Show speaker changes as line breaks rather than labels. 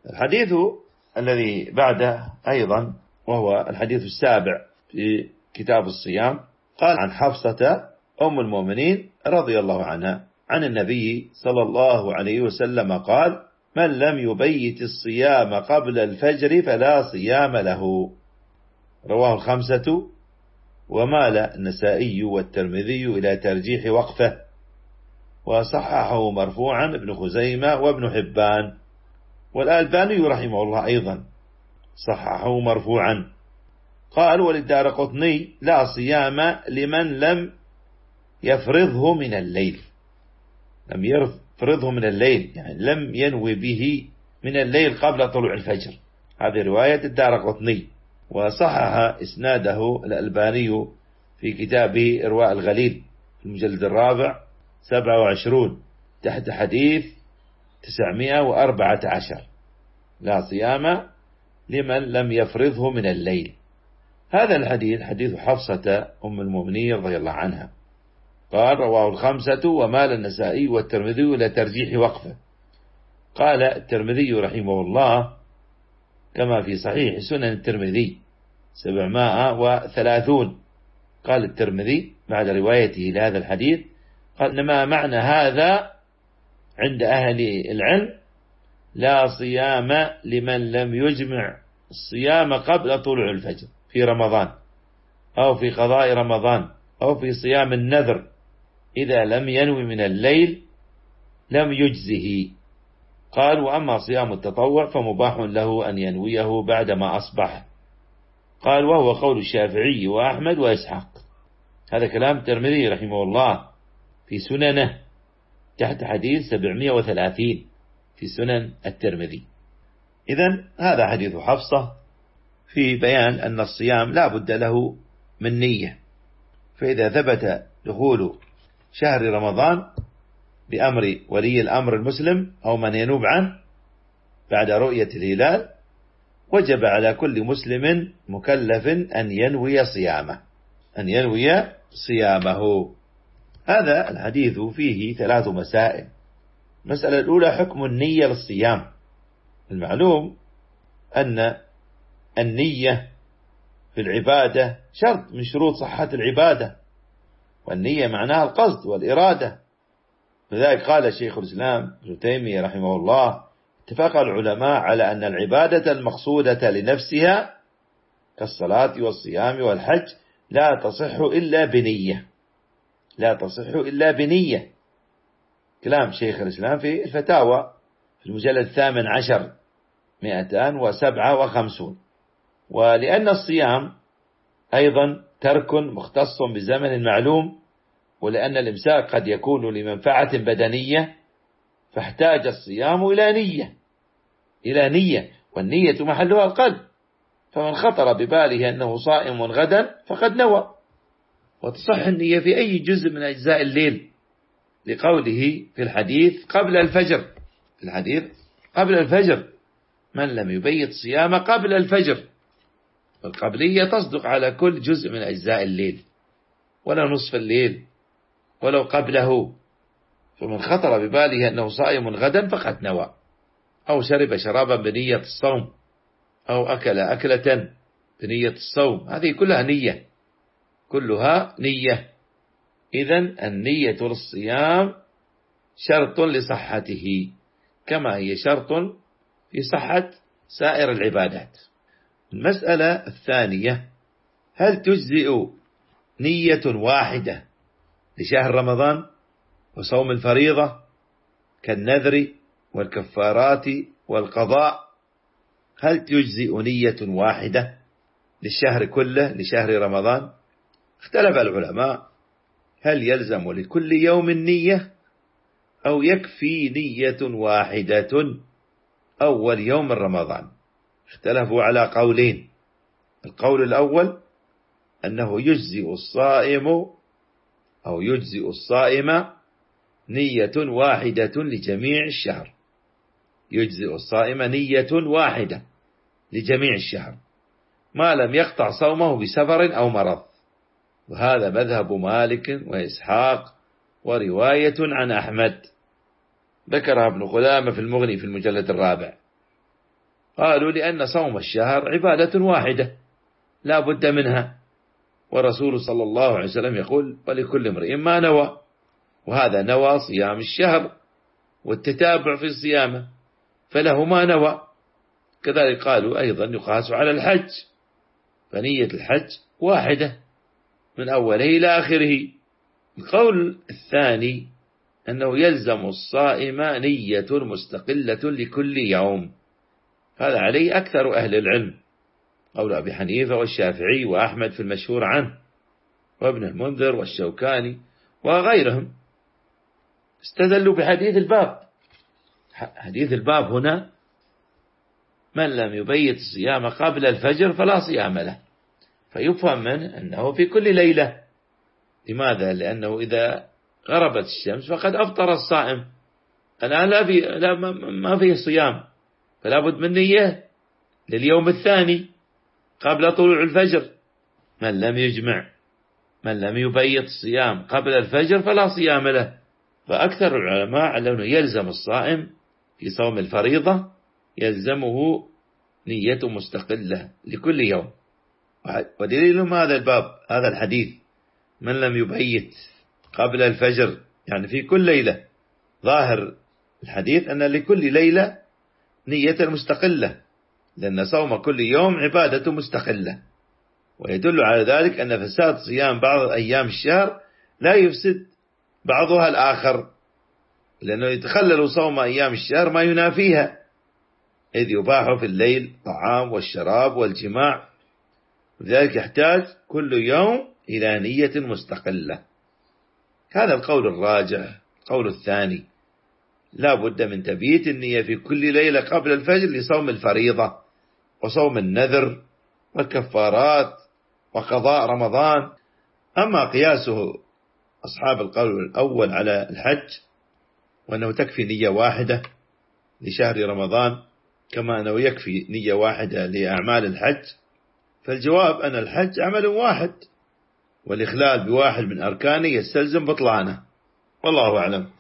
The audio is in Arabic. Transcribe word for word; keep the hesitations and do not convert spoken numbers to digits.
الحديث الذي بعده أيضا وهو الحديث السابع في كتاب الصيام، قال عن حفصة أم المؤمنين رضي الله عنها عن النبي صلى الله عليه وسلم قال: من لم يبيت الصيام قبل الفجر فلا صيام له. رواه الخمسة، ومال النسائي والترمذي إلى ترجيح وقفه، وصححه مرفوعا ابن خزيمة وابن حبان، والألباني رحمه الله أيضا صححه مرفوعا. قال: وللدارقطني: لا صيام لمن لم يفرضه من الليل. لم يفرضه من الليل يعني لم ينوي به من الليل قبل طلوع الفجر. هذه رواية الدارقطني، وصحح إسناده الألباني في كتابه إرواء الغليل في المجلد الرابع سبعة وعشرون تحت حديث تسعمائة وأربعة عشر: لا صيام لمن لم يفرضه من الليل. هذا الحديث حديث حفصة أم المؤمنين رضي الله عنها. قال: رواه الخمسة، ومال النسائي والترمذي إلى ترجيح وقفه. قال الترمذي رحمه الله كما في صحيح سنن الترمذي سبعمائة وثلاثون. قال الترمذي بعد روايته لهذا الحديث: قال: إنما معنى هذا عند أهل العلم لا صيام لمن لم يجمع الصيام قبل طلوع الفجر في رمضان، أو في قضاء رمضان، أو في صيام النذر، إذا لم ينوي من الليل لم يجزه. قال: وأما صيام التطوع فمباح له أن ينويه بعدما أصبح. قال: وهو قول الشافعي وأحمد وإسحاق. هذا كلام الترمذي رحمه الله في سننه تحت حديث سبعمائة وثلاثين في سنن الترمذي. إذن هذا حديث حفصة في بيان أن الصيام لا بد له من نية، فإذا ثبت دخول شهر رمضان بأمر ولي الأمر المسلم أو من ينوب عنه بعد رؤية الهلال، وجب على كل مسلم مكلف أن ينوي صيامه أن ينوي صيامه. هذا الحديث فيه ثلاث مسائل. المسألة الأولى: حكم النية للصيام. المعلوم أن النية في العبادة شرط من شروط صحة العبادة، والنية معناها القصد والإرادة. لذلك قال شيخ الإسلام ابن تيمية رحمه الله: اتفق العلماء على أن العبادة المقصودة لنفسها كالصلاة والصيام والحج لا تصح إلا بنية لا تصح إلا بنية. كلام شيخ الإسلام في الفتاوى في المجلد الثامن عشر مئتان وسبعة وخمسون. ولأن الصيام أيضا ترك مختص بزمن معلوم، ولأن الإمساك قد يكون لمنفعة بدنية، فاحتاج الصيام إلى نية إلى نية والنية محلها القلب، فمن خطر بباله أنه صائم غدا فقد نوى. وتصح النية في أي جزء من أجزاء الليل، لقوله في الحديث قبل الفجر في الحديث قبل الفجر: من لم يبيت صيام قبل الفجر. والقبلية تصدق على كل جزء من أجزاء الليل، ولا نصف الليل ولو قبله. فمن خطر بباله أنه صائم غدا فقد نوى، أو شرب شرابا بنية الصوم، أو أكل أكلة بنية الصوم. هذه كلها نية كلها نية. إذن النية للصيام شرط لصحته، كما هي شرط في صحة سائر العبادات. المسألة الثانية: هل تجزئ نية واحدة لشهر رمضان وصوم الفريضة كالنذر والكفارات والقضاء؟ هل تجزئ نية واحدة للشهر كله لشهر رمضان؟ اختلف العلماء: هل يلزم لكل يوم نية أو يكفي نية واحدة أول يوم رمضان؟ اختلفوا على قولين. القول الأول أنه يجزئ الصائم أو يجزئ الصائم نية واحدة لجميع الشهر يجزئ الصائم نية واحدة لجميع الشهر ما لم يقطع صومه بسفر أو مرض، وهذا مذهب مالك وإسحاق ورواية عن أحمد، ذكرها ابن قدامة في المغني في المجلد الرابع. قالوا لأن صوم الشهر عبادة واحدة لا بد منها، ورسول صلى الله عليه وسلم يقول ولكل امرئ ما نوى، وهذا نوى صيام الشهر والتتابع في صيامه فله ما نوى. كذلك قالوا أيضا يقاس على الحج، فنية الحج واحدة من أوله إلى آخره. القول الثاني أنه يلزم الصائم نية مستقلة لكل يوم، هذا عليه أكثر أهل العلم، قول أبي حنيفة والشافعي وأحمد في المشهور عنه، وابن المنذر والشوكاني وغيرهم، استدلوا بحديث الباب. حديث الباب هنا من لم يبيت الصيام قبل الفجر فلا صيام له، فيفهم منه أنه في كل ليلة. لماذا؟ لأنه إذا غربت الشمس فقد أفطر الصائم، الآن لا في لا ما فيه صيام، فلا بد من نية لليوم الثاني قبل طلوع الفجر. من لم يجمع من لم يبيت الصيام قبل الفجر فلا صيام له. فأكثر العلماء على أنه يلزم الصائم في صوم الفريضة يلزمه نية مستقلة لكل يوم. ودليل هذا الباب هذا الحديث من لم يبيت قبل الفجر، يعني في كل ليلة. ظاهر الحديث أن لكل ليلة نية مستقلة، لأن صوم كل يوم عبادة مستقلة. ويدل على ذلك أن فساد صيام بعض أيام الشهر لا يفسد بعضها الآخر، لأنه يتخلل صوم أيام الشهر ما ينافيها، إذ يباح في الليل الطعام والشراب والجماع، لذلك يحتاج كل يوم إلى نية مستقلة. هذا القول الراجح. القول الثاني لا بد من تبييت النية في كل ليلة قبل الفجر لصوم الفريضة وصوم النذر والكفارات وقضاء رمضان. أما قياسه أصحاب القول الأول على الحج وأنه تكفي نية واحدة لشهر رمضان كما أنه يكفي نية واحدة لأعمال الحج، فالجواب أن الحج عمل واحد، والإخلال بواحد من أركانه يستلزم بطلانه، والله أعلم.